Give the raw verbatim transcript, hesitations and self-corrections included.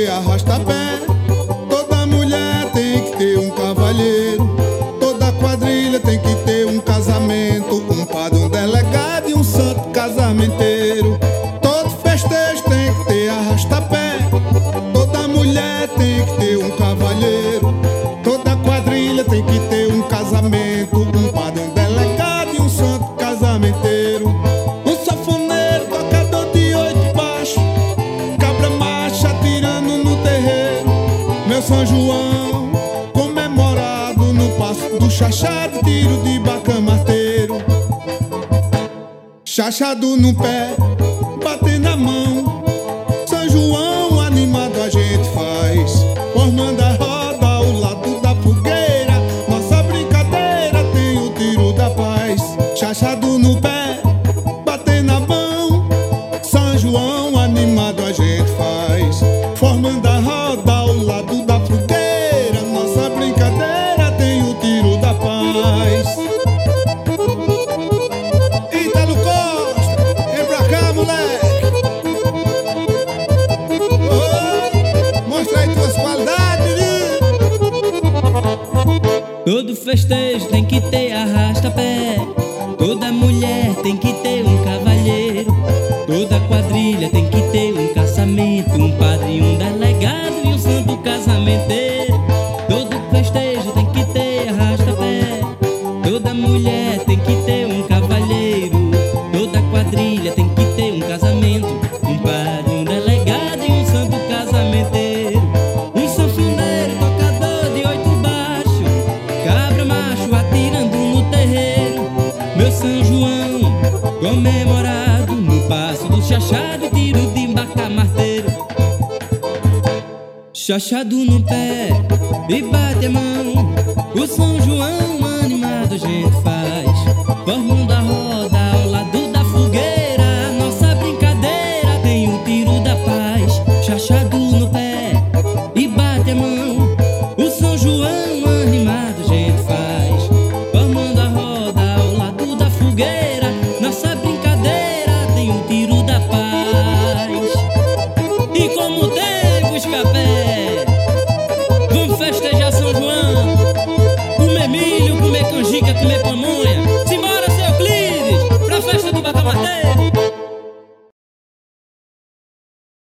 ter arrasta-pé, toda mulher tem que ter um cavalheiro, toda quadrilha tem que ter um casamento, um padre, um delegado e um santo casamenteiro. Todo festejo tem que ter arrasta-pé, toda mulher tem que ter um cavalheiro, toda quadrilha tem que ter um casamento, um padre, um delegado e um santo casamenteiro. Um sanfoneiro, tocador de oito baixo, cabra macha atirando no terreiro. Meu São João, comemorado no passo do chachá de tiro de bacamarteiro. Chachado no pé, bater na mão, São João animado a gente faz, formando a roda ao lado da fogueira. Nossa brincadeira tem o tiro da paz. Chachado no pé, bater na mão, São João animado a gente faz, formando a roda ao lado da fogueira. Nossa brincadeira tem o tiro da paz. Ítalo Costa, vem pra cá, moleque. Oh, mostra aí tuas qualidades, né? Todo festejo tem que ter arrasta-pé, toda mulher tem que ter um cavalheiro, toda quadrilha tem que ter um casamento, um padre, um delegado e um santo casamenteiro. Todo festejo tem que ter arrasta-pé, toda mulher tem que ter um cavalheiro, toda quadrilha tem que ter um casamento, um padre, um delegado e um santo casamenteiro. Um sanfoneiro, tocador de oito baixo, cabra macho atirando no terreiro. Meu São João, comemorado no passo do chachado e tiro de bacamarteiro. Chachado no pé e bate a mão, o São João animado a gente faz, formando a roda ao lado da fogueira. Nossa brincadeira tem o tiro da paz. Chachado no pé e bate a mão, o São João animado a gente faz, formando a roda ao lado da fogueira. Nossa brincadeira tem o tiro da paz. E como